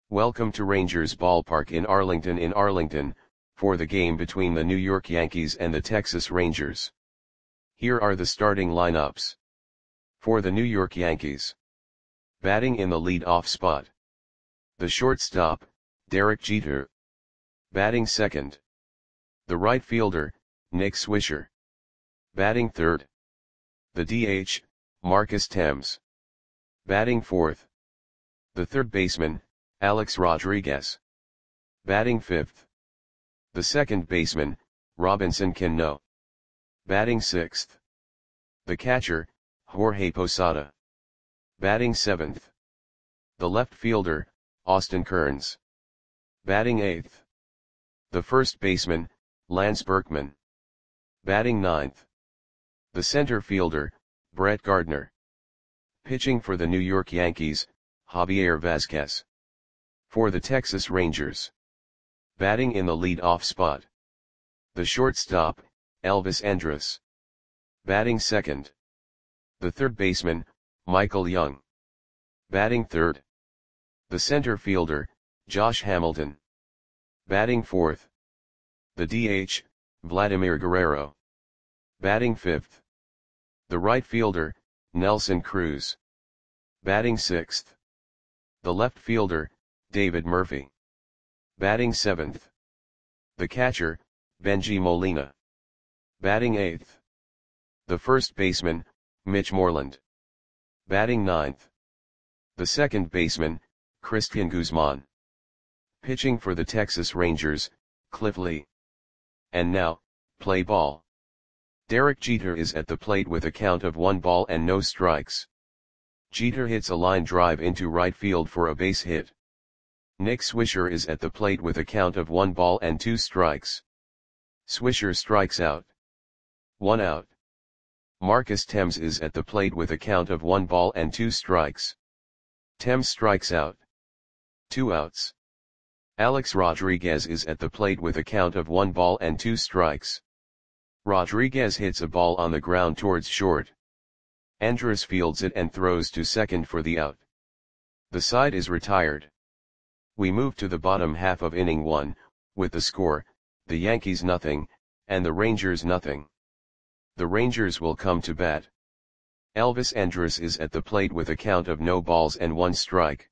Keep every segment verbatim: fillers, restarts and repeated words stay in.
Welcome to Rangers Ballpark in Arlington in Arlington, for the game between the New York Yankees and the Texas Rangers. Here are the starting lineups. For the New York Yankees. Batting in the lead-off spot. The shortstop, Derek Jeter. Batting second. The right fielder, Nick Swisher. Batting third. The D H, Marcus Thames. Batting fourth. The third baseman, Alex Rodriguez. Batting fifth. The second baseman, Robinson Cano. Batting sixth. The catcher, Jorge Posada. Batting seventh. The left fielder, Austin Kearns. Batting eighth. The first baseman, Lance Berkman. Batting ninth. The center fielder, Brett Gardner. Pitching for the New York Yankees, Javier Vazquez. For the Texas Rangers. Batting in the lead-off spot. The shortstop, Elvis Andrus. Batting second. The third baseman, Michael Young. Batting third. The center fielder, Josh Hamilton. Batting fourth. The D H, Vladimir Guerrero. Batting fifth. The right fielder, Nelson Cruz. Batting sixth. The left fielder, David Murphy. Batting seventh. The catcher, Bengie Molina. Batting eighth. The first baseman, Mitch Moreland. Batting ninth. The second baseman, Christian Guzman. Pitching for the Texas Rangers, Cliff Lee. And now, play ball. Derek Jeter is at the plate with a count of one ball and no strikes. Jeter hits a line drive into right field for a base hit. Nick Swisher is at the plate with a count of one ball and two strikes. Swisher strikes out. One out. Marcus Thames is at the plate with a count of one ball and two strikes. Thames strikes out. Two outs. Alex Rodriguez is at the plate with a count of one ball and two strikes. Rodriguez hits a ball on the ground towards short. Andrus fields it and throws to second for the out. The side is retired. We move to the bottom half of inning one, with the score, the Yankees nothing, and the Rangers nothing. The Rangers will come to bat. Elvis Andrus is at the plate with a count of no balls and one strike.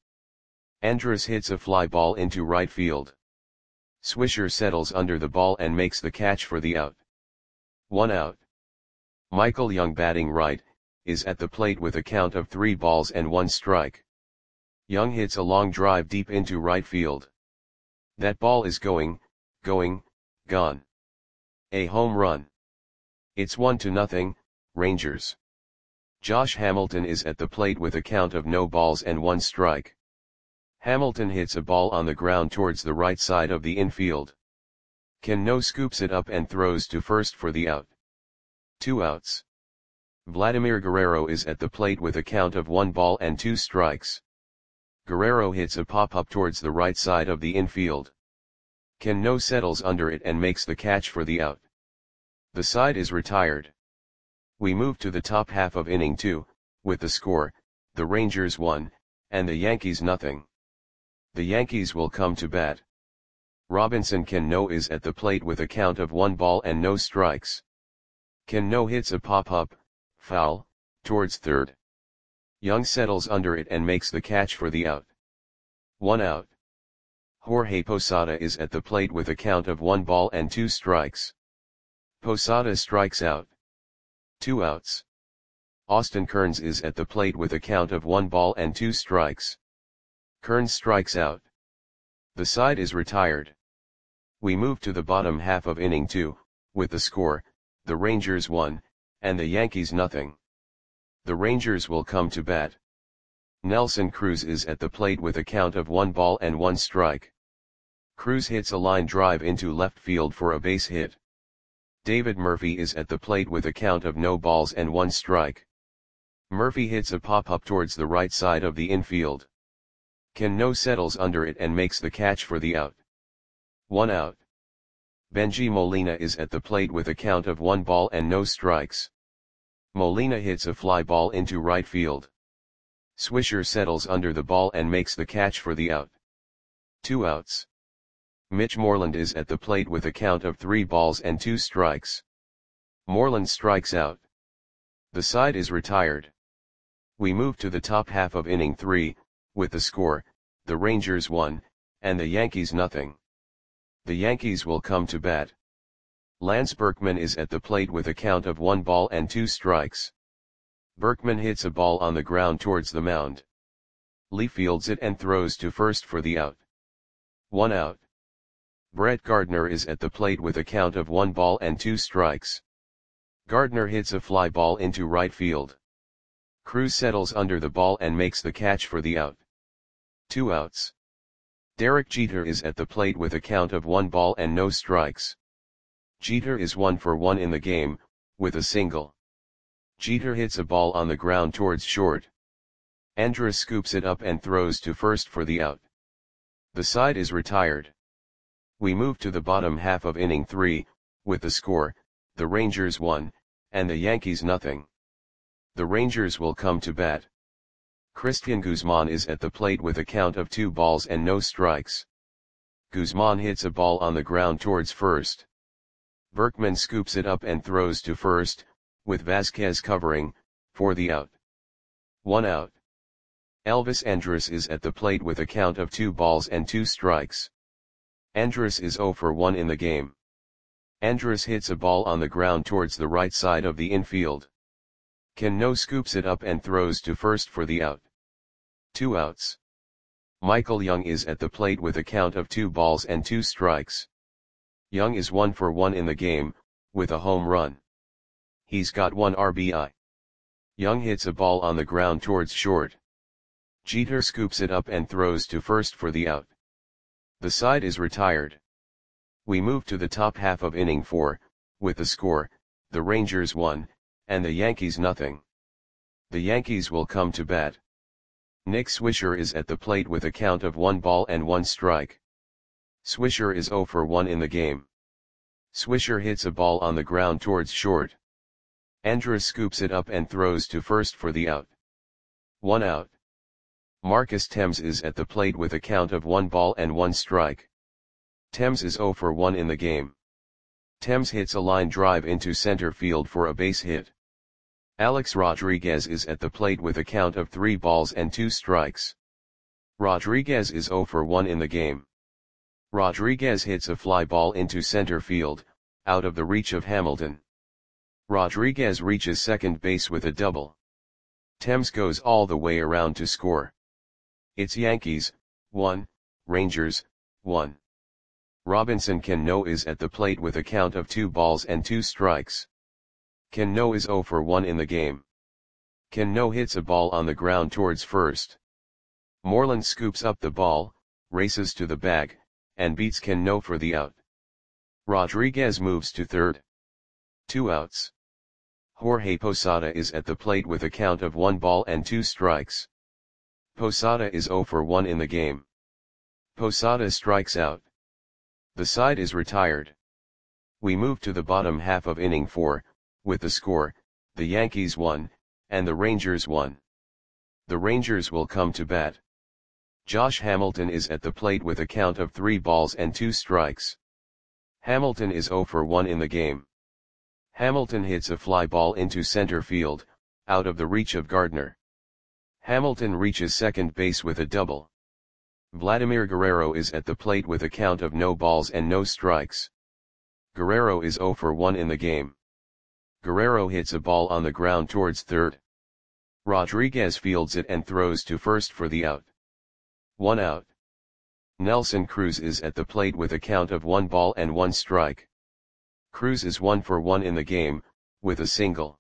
Andrus hits a fly ball into right field. Swisher settles under the ball and makes the catch for the out. One out. Michael Young, batting right, is at the plate with a count of three balls and one strike. Young hits a long drive deep into right field. That ball is going, going, gone. A home run. It's one to nothing, Rangers. Josh Hamilton is at the plate with a count of no balls and one strike. Hamilton hits a ball on the ground towards the right side of the infield. Cano scoops it up and throws to first for the out. Two outs. Vladimir Guerrero is at the plate with a count of one ball and two strikes. Guerrero hits a pop-up towards the right side of the infield. Cano settles under it and makes the catch for the out. The side is retired. We move to the top half of inning two, with the score, the Rangers one, and the Yankees nothing. The Yankees will come to bat. Robinson Cano is at the plate with a count of one ball and no strikes. Cano hits a pop-up, foul, towards third. Young settles under it and makes the catch for the out. One out. Jorge Posada is at the plate with a count of one ball and two strikes. Posada strikes out. Two outs. Austin Kearns is at the plate with a count of one ball and two strikes. Kearns strikes out. The side is retired. We move to the bottom half of inning two, with the score, the Rangers one, and the Yankees nothing. The Rangers will come to bat. Nelson Cruz is at the plate with a count of one ball and one strike. Cruz hits a line drive into left field for a base hit. David Murphy is at the plate with a count of no balls and one strike. Murphy hits a pop-up towards the right side of the infield. Cano settles under it and makes the catch for the out. One out. Bengie Molina is at the plate with a count of one ball and no strikes. Molina hits a fly ball into right field. Swisher settles under the ball and makes the catch for the out. Two outs. Mitch Moreland is at the plate with a count of three balls and two strikes. Moreland strikes out. The side is retired. We move to the top half of inning three, with the score, the Rangers one, and the Yankees nothing. The Yankees will come to bat. Lance Berkman is at the plate with a count of one ball and two strikes. Berkman hits a ball on the ground towards the mound. Lee fields it and throws to first for the out. One out. Brett Gardner is at the plate with a count of one ball and two strikes. Gardner hits a fly ball into right field. Cruz settles under the ball and makes the catch for the out. Two outs. Derek Jeter is at the plate with a count of one ball and no strikes. Jeter is one for one in the game, with a single. Jeter hits a ball on the ground towards short. Andrus scoops it up and throws to first for the out. The side is retired. We move to the bottom half of inning three, with the score, the Rangers one, and the Yankees nothing. The Rangers will come to bat. Christian Guzman is at the plate with a count of two balls and no strikes. Guzman hits a ball on the ground towards first. Berkman scoops it up and throws to first, with Vasquez covering, for the out. One out. Elvis Andrus is at the plate with a count of two balls and two strikes. Andrus is zero for one in the game. Andrus hits a ball on the ground towards the right side of the infield. Cano scoops it up and throws to first for the out. Two outs. Michael Young is at the plate with a count of two balls and two strikes. Young is one for one in the game, with a home run. He's got one R B I. Young hits a ball on the ground towards short. Jeter scoops it up and throws to first for the out. The side is retired. We move to the top half of inning four, with the score, the Rangers one, and the Yankees nothing. The Yankees will come to bat. Nick Swisher is at the plate with a count of one ball and one strike. Swisher is zero for one in the game. Swisher hits a ball on the ground towards short. Andrus scoops it up and throws to first for the out. One out. Marcus Thames is at the plate with a count of one ball and one strike. Thames is zero for one in the game. Thames hits a line drive into center field for a base hit. Alex Rodriguez is at the plate with a count of three balls and two strikes. Rodriguez is zero for one in the game. Rodriguez hits a fly ball into center field, out of the reach of Hamilton. Rodriguez reaches second base with a double. Thames goes all the way around to score. It's Yankees, one, Rangers, one. Robinson Cano is at the plate with a count of two balls and two strikes. Cano is zero for one in the game. Cano hits a ball on the ground towards first. Moreland scoops up the ball, races to the bag, and beats Cano for the out. Rodriguez moves to third. Two outs. Jorge Posada is at the plate with a count of one ball and two strikes. Posada is zero for one in the game. Posada strikes out. The side is retired. We move to the bottom half of inning four, with the score, the Yankees one, and the Rangers one. The Rangers will come to bat. Josh Hamilton is at the plate with a count of three balls and two strikes. Hamilton is zero for one in the game. Hamilton hits a fly ball into center field, out of the reach of Gardner. Hamilton reaches second base with a double. Vladimir Guerrero is at the plate with a count of no balls and no strikes. Guerrero is zero for one in the game. Guerrero hits a ball on the ground towards third. Rodriguez fields it and throws to first for the out. One out. Nelson Cruz is at the plate with a count of one ball and one strike. Cruz is one for one in the game, with a single.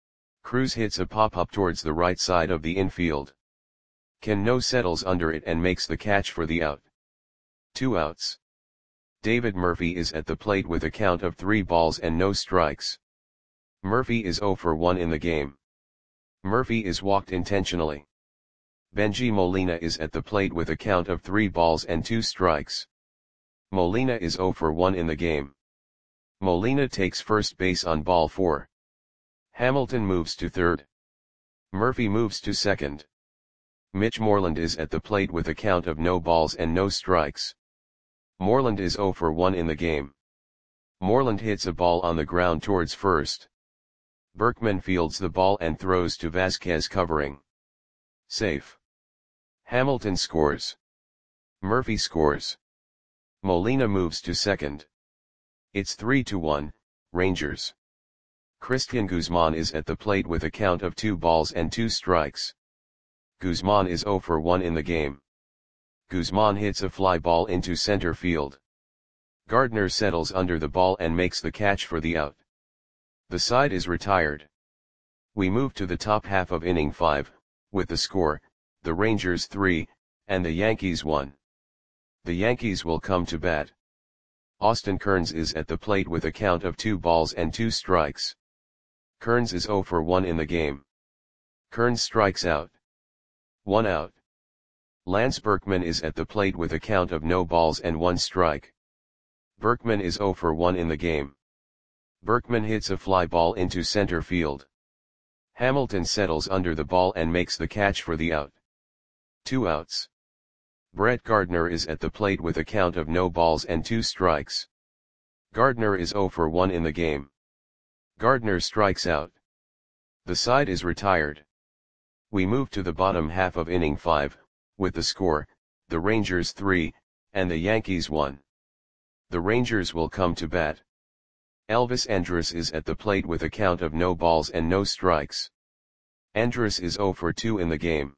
Cruz hits a pop-up towards the right side of the infield. Cano settles under it and makes the catch for the out. Two outs. David Murphy is at the plate with a count of three balls and no strikes. Murphy is zero for one in the game. Murphy is walked intentionally. Benji Molina is at the plate with a count of three balls and two strikes. Molina is zero for one in the game. Molina takes first base on ball four. Hamilton moves to third. Murphy moves to second. Mitch Moreland is at the plate with a count of no balls and no strikes. Moreland is zero for one in the game. Moreland hits a ball on the ground towards first. Berkman fields the ball and throws to Vasquez covering. Safe. Hamilton scores. Murphy scores. Molina moves to second. It's three to one, Rangers. Christian Guzman is at the plate with a count of two balls and two strikes. Guzman is zero for one in the game. Guzman hits a fly ball into center field. Gardner settles under the ball and makes the catch for the out. The side is retired. We move to the top half of inning five, with the score, the Rangers three, and the Yankees one. The Yankees will come to bat. Austin Kearns is at the plate with a count of two balls and two strikes. Kearns is zero for one in the game. Kearns strikes out. One out. Lance Berkman is at the plate with a count of no balls and one strike. Berkman is zero for one in the game. Berkman hits a fly ball into center field. Hamilton settles under the ball and makes the catch for the out. Two outs. Brett Gardner is at the plate with a count of no balls and two strikes. Gardner is zero for one in the game. Gardner strikes out. The side is retired. We move to the bottom half of inning five, with the score, the Rangers three, and the Yankees one. The Rangers will come to bat. Elvis Andrus is at the plate with a count of no balls and no strikes. Andrus is zero for two in the game.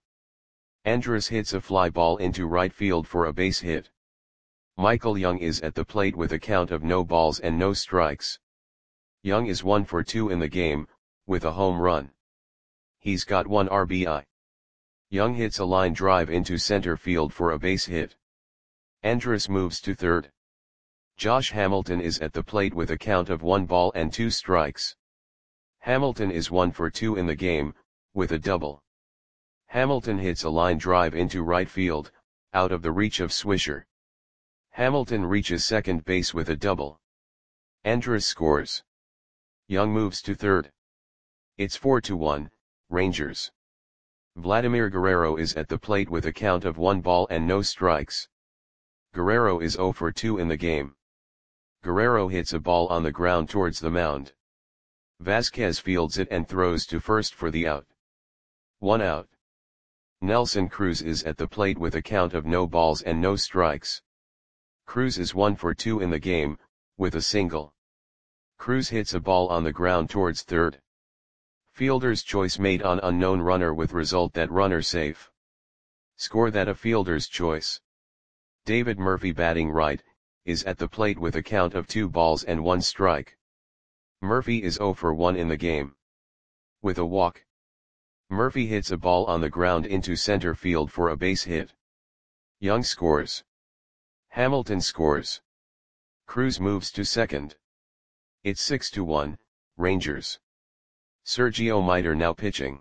Andrus hits a fly ball into right field for a base hit. Michael Young is at the plate with a count of no balls and no strikes. Young is one for two in the game, with a home run. He's got one R B I. Young hits a line drive into center field for a base hit. Andrus moves to third. Josh Hamilton is at the plate with a count of one ball and two strikes. Hamilton is one for two in the game, with a double. Hamilton hits a line drive into right field, out of the reach of Swisher. Hamilton reaches second base with a double. Andrus scores. Young moves to third. It's four to one, Rangers. Vladimir Guerrero is at the plate with a count of one ball and no strikes. Guerrero is zero for two in the game. Guerrero hits a ball on the ground towards the mound. Vasquez fields it and throws to first for the out. One out. Nelson Cruz is at the plate with a count of no balls and no strikes. Cruz is one for two in the game, with a single. Cruz hits a ball on the ground towards third. Fielder's choice made on unknown runner with result that runner safe. Score that a fielder's choice. David Murphy batting right, is at the plate with a count of two balls and one strike. Murphy is zero for one in the game. With a walk. Murphy hits a ball on the ground into center field for a base hit. Young scores. Hamilton scores. Cruz moves to second. It's six to one, Rangers. Sergio Mitre now pitching.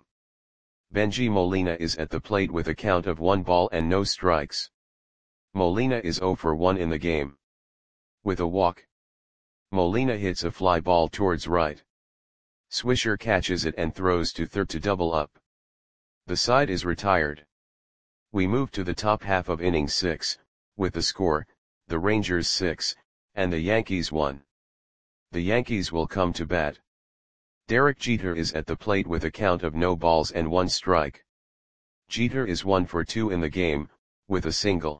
Benji Molina is at the plate with a count of one ball and no strikes. Molina is zero for one in the game. With a walk. Molina hits a fly ball towards right. Swisher catches it and throws to third to double up. The side is retired. We move to the top half of inning six, with the score, the Rangers six, and the Yankees one. The Yankees will come to bat. Derek Jeter is at the plate with a count of no balls and one strike. Jeter is one for two in the game, with a single.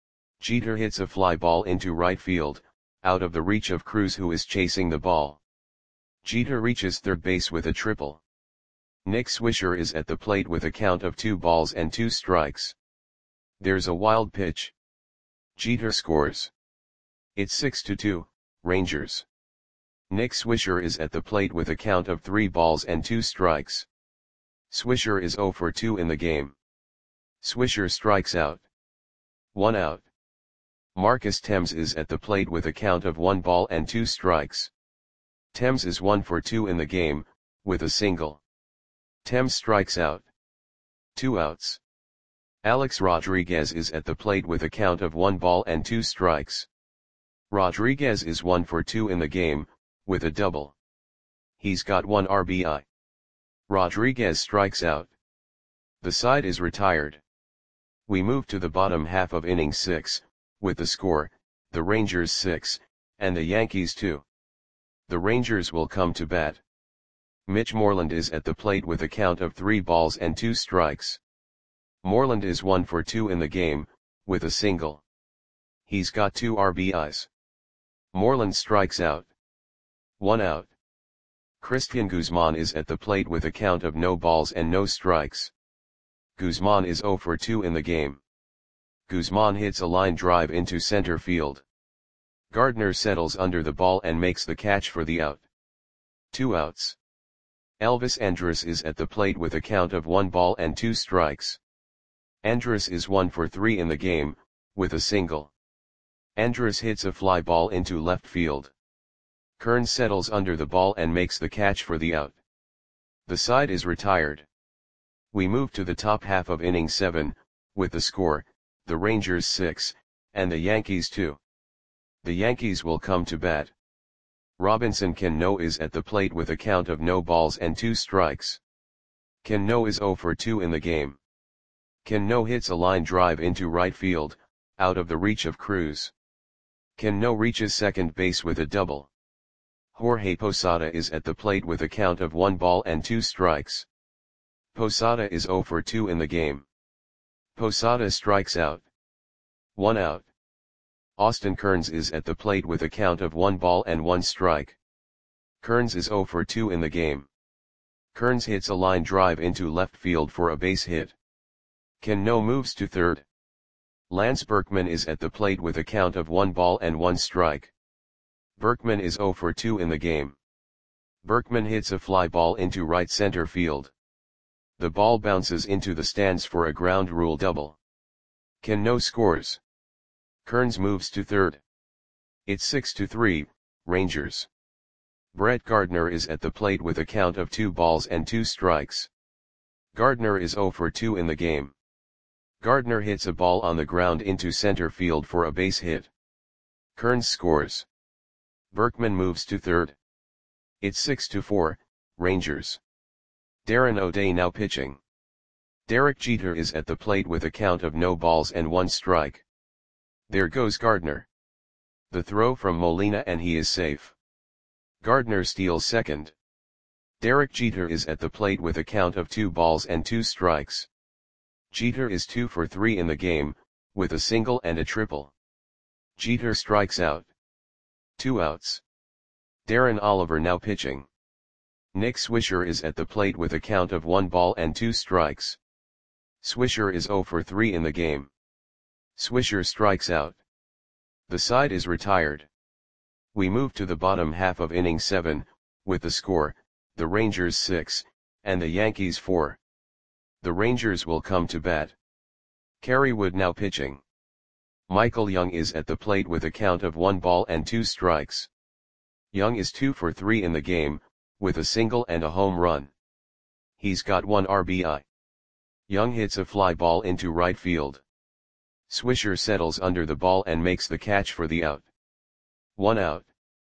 Jeter hits a fly ball into right field, out of the reach of Cruz who is chasing the ball. Jeter reaches third base with a triple. Nick Swisher is at the plate with a count of two balls and two strikes. There's a wild pitch. Jeter scores. It's six to two, Rangers. Nick Swisher is at the plate with a count of three balls and two strikes. Swisher is zero for two in the game. Swisher strikes out. One out. Marcus Thames is at the plate with a count of one ball and two strikes. Thames is one for two in the game, with a single. Thames strikes out. Two outs. Alex Rodriguez is at the plate with a count of one ball and two strikes. Rodriguez is one for two in the game, with a double. He's got one R B I. Rodriguez strikes out. The side is retired. We move to the bottom half of inning six, with the score, the Rangers six, and the Yankees two. The Rangers will come to bat. Mitch Moreland is at the plate with a count of three balls and two strikes. Moreland is one for two in the game, with a single. He's got two R B Is. Moreland strikes out. One out. Christian Guzman is at the plate with a count of no balls and no strikes. Guzman is zero for two in the game. Guzman hits a line drive into center field. Gardner settles under the ball and makes the catch for the out. Two outs. Elvis Andrus is at the plate with a count of one ball and two strikes. Andrus is one for three in the game, with a single. Andrus hits a fly ball into left field. Kearns settles under the ball and makes the catch for the out. The side is retired. We move to the top half of inning seven, with the score, the Rangers six, and the Yankees two. The Yankees will come to bat. Robinson Cano is at the plate with a count of no balls and two strikes. Cano is zero for two in the game. Cano hits a line drive into right field, out of the reach of Cruz. Cano reaches second base with a double. Jorge Posada is at the plate with a count of one ball and two strikes. Posada is zero for two in the game. Posada strikes out. One out. Austin Kearns is at the plate with a count of one ball and one strike. Kearns is zero for two in the game. Kearns hits a line drive into left field for a base hit. Cano moves to third. Lance Berkman is at the plate with a count of one ball and one strike. Berkman is zero for two in the game. Berkman hits a fly ball into right center field. The ball bounces into the stands for a ground rule double. Cano scores. Kearns moves to third. It's six to three, Rangers. Brett Gardner is at the plate with a count of two balls and two strikes. Gardner is zero for two in the game. Gardner hits a ball on the ground into center field for a base hit. Kearns scores. Berkman moves to third. It's six to four, Rangers. Darren O'Day now pitching. Derek Jeter is at the plate with a count of no balls and one strike. There goes Gardner. The throw from Molina and he is safe. Gardner steals second. Derek Jeter is at the plate with a count of two balls and two strikes. Jeter is two for three in the game, with a single and a triple. Jeter strikes out. Two outs. Darren Oliver now pitching. Nick Swisher is at the plate with a count of one ball and two strikes. Swisher is zero for three in the game. Swisher strikes out. The side is retired. We move to the bottom half of inning seven, with the score, the Rangers six, and the Yankees four. The Rangers will come to bat. Kerry Wood now pitching. Michael Young is at the plate with a count of one ball and two strikes. Young is two for three in the game, with a single and a home run. He's got one R B I. Young hits a fly ball into right field. Swisher settles under the ball and makes the catch for the out. One out.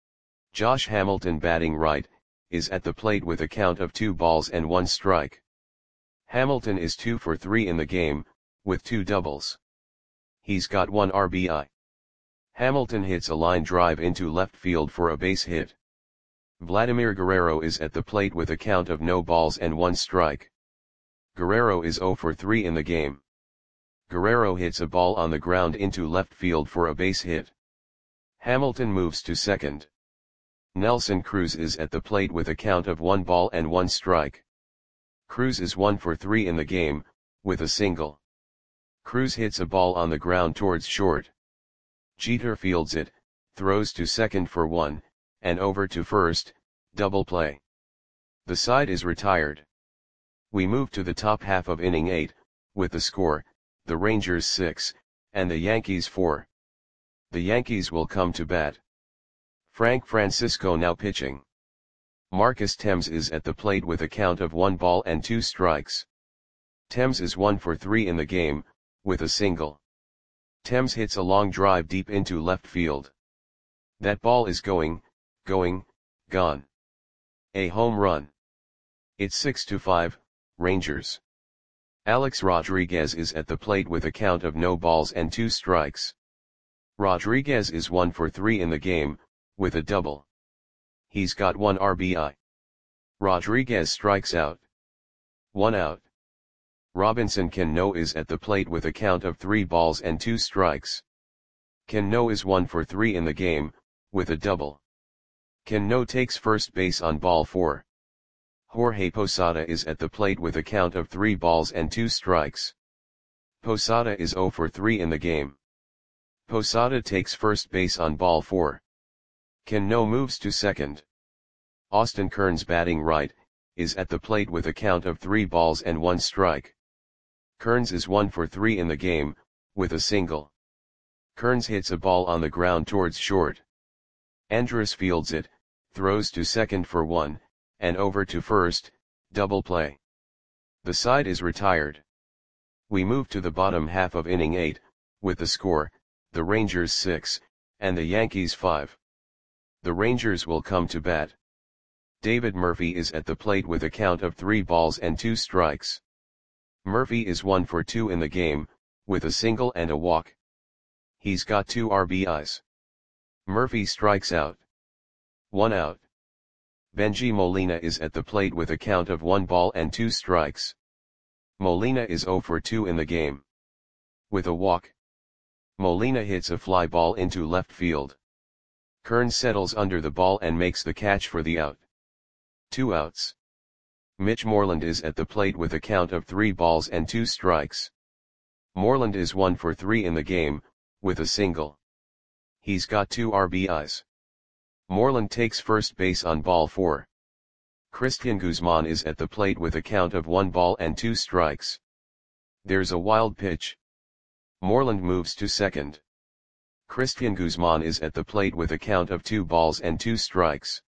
Josh Hamilton batting right, is at the plate with a count of two balls and one strike. Hamilton is two for three in the game, with two doubles. He's got one R B I. Hamilton hits a line drive into left field for a base hit. Vladimir Guerrero is at the plate with a count of no balls and one strike. Guerrero is zero for three in the game. Guerrero hits a ball on the ground into left field for a base hit. Hamilton moves to second. Nelson Cruz is at the plate with a count of one ball and one strike. Cruz is one for three in the game, with a single. Cruz hits a ball on the ground towards short. Jeter fields it, throws to second for one, and over to first, double play. The side is retired. We move to the top half of inning eight, with the score, the Rangers six, and the Yankees four. The Yankees will come to bat. Frank Francisco now pitching. Marcus Thames is at the plate with a count of one ball and two strikes. Thames is one for three in the game, with a single. Thames hits a long drive deep into left field. That ball is going, going, gone. A home run. It's six to five, Rangers. Alex Rodriguez is at the plate with a count of no balls and two strikes. Rodriguez is one for three in the game, with a double. He's got one R B I. Rodriguez strikes out. One out. Robinson Cano is at the plate with a count of three balls and two strikes. Cano is one for three in the game, with a double. Cano takes first base on ball four. Jorge Posada is at the plate with a count of three balls and two strikes. Posada is zero for three in the game. Posada takes first base on ball four. Cano moves to second. Austin Kearns, batting right, is at the plate with a count of three balls and one strike. Kearns is one for three in the game, with a single. Kearns hits a ball on the ground towards short. Andrus fields it, throws to second for one, and over to first, double play. The side is retired. We move to the bottom half of inning eight, with the score, the Rangers six, and the Yankees five. The Rangers will come to bat. David Murphy is at the plate with a count of three balls and two strikes. Murphy is one for two in the game, with a single and a walk. He's got two R B Is. Murphy strikes out. One out. Benji Molina is at the plate with a count of one ball and two strikes. Molina is zero for two in the game. With a walk. Molina hits a fly ball into left field. Kearns settles under the ball and makes the catch for the out. Two outs. Mitch Moreland is at the plate with a count of three balls and two strikes. Moreland is one for three in the game, with a single. He's got two R B Is. Moreland takes first base on ball four. Christian Guzman is at the plate with a count of one ball and two strikes. There's a wild pitch. Moreland moves to second. Christian Guzman is at the plate with a count of two balls and two strikes.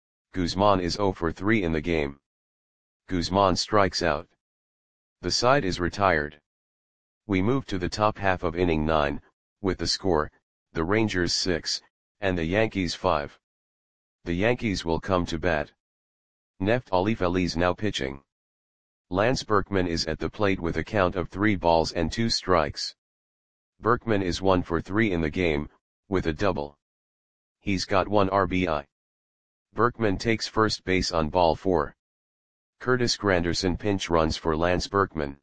Guzman is zero for three in the game. Guzman strikes out. The side is retired. We move to the top half of inning nine, with the score, the Rangers six, and the Yankees five. The Yankees will come to bat. Neftali Feliz now pitching. Lance Berkman is at the plate with a count of three balls and two strikes. Berkman is one for three in the game, with a double. He's got one R B I. Berkman takes first base on ball four. Curtis Granderson pinch runs for Lance Berkman.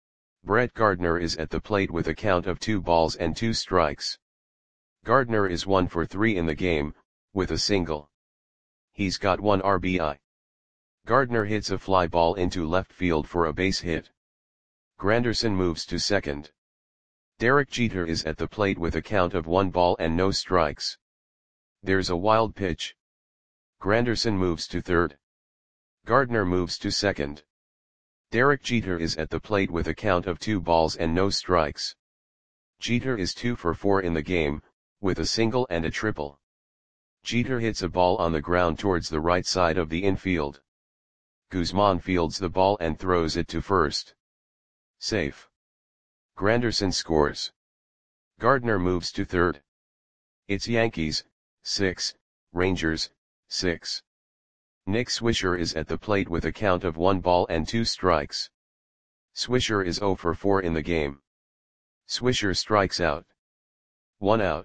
Brett Gardner is at the plate with a count of two balls and two strikes. Gardner is one for three in the game, with a single. He's got one R B I. Gardner hits a fly ball into left field for a base hit. Granderson moves to second. Derek Jeter is at the plate with a count of one ball and no strikes. There's a wild pitch. Granderson moves to third. Gardner moves to second. Derek Jeter is at the plate with a count of two balls and no strikes. Jeter is two for four in the game, with a single and a triple. Jeter hits a ball on the ground towards the right side of the infield. Guzman fields the ball and throws it to first. Safe. Granderson scores. Gardner moves to third. It's Yankees, six, Rangers, six. Nick Swisher is at the plate with a count of one ball and two strikes. Swisher is zero for four in the game. Swisher strikes out. One out.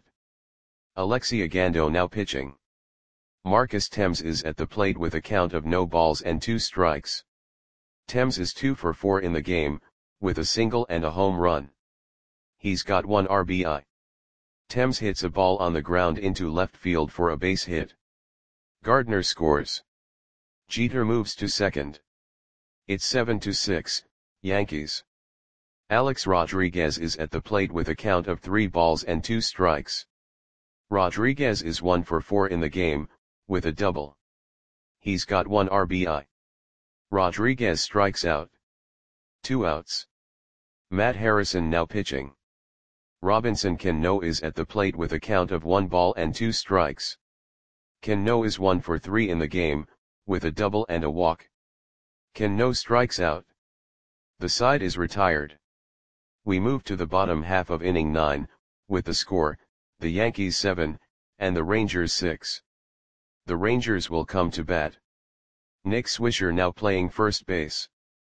Alexi Ogando now pitching. Marcus Thames is at the plate with a count of no balls and two strikes. Thames is two for four in the game, with a single and a home run. He's got one R B I. Thames hits a ball on the ground into left field for a base hit. Gardner scores. Jeter moves to second. It's seven to six, Yankees. Alex Rodriguez is at the plate with a count of three balls and two strikes. Rodriguez is one for four in the game, with a double. He's got one R B I. Rodriguez strikes out. Two outs. Matt Harrison now pitching. Robinson Cano is at the plate with a count of one ball and two strikes. Cano is one for three in the game, with a double and a walk. Cano strikes out. The side is retired. We move to the bottom half of inning nine, with the score, the Yankees seven, and the Rangers six. The Rangers will come to bat. Nick Swisher now playing first base.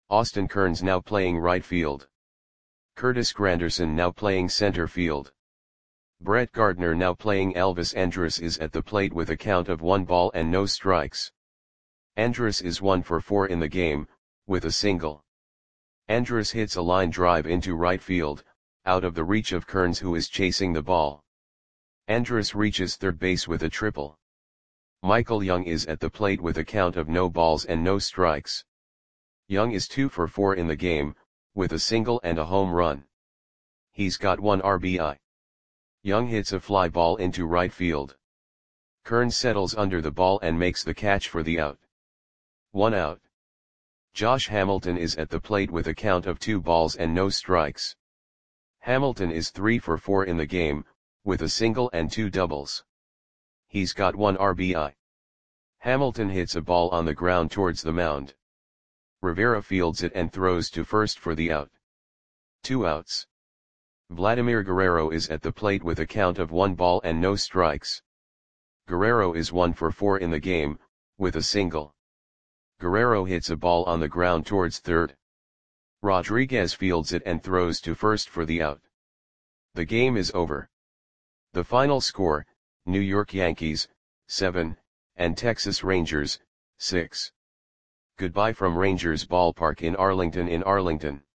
Austin Kearns now playing right field. Curtis Granderson now playing center field. Brett Gardner now playing. Elvis Andrus is at the plate with a count of one ball and no strikes. Andrus is one for four in the game, with a single. Andrus hits a line drive into right field, out of the reach of Kearns, who is chasing the ball. Andrus reaches third base with a triple. Michael Young is at the plate with a count of no balls and no strikes. Young is two for four in the game, with a single and a home run. He's got one R B I. Young hits a fly ball into right field. Kearns settles under the ball and makes the catch for the out. One out. Josh Hamilton is at the plate with a count of two balls and no strikes. Hamilton is three for four in the game, with a single and two doubles. He's got one R B I. Hamilton hits a ball on the ground towards the mound. Rivera fields it and throws to first for the out. Two outs. Vladimir Guerrero is at the plate with a count of one ball and no strikes. Guerrero is one for four in the game, with a single. Guerrero hits a ball on the ground towards third. Rodriguez fields it and throws to first for the out. The game is over. The final score, New York Yankees, seven, and Texas Rangers, six. Goodbye from Rangers Ballpark in Arlington in Arlington.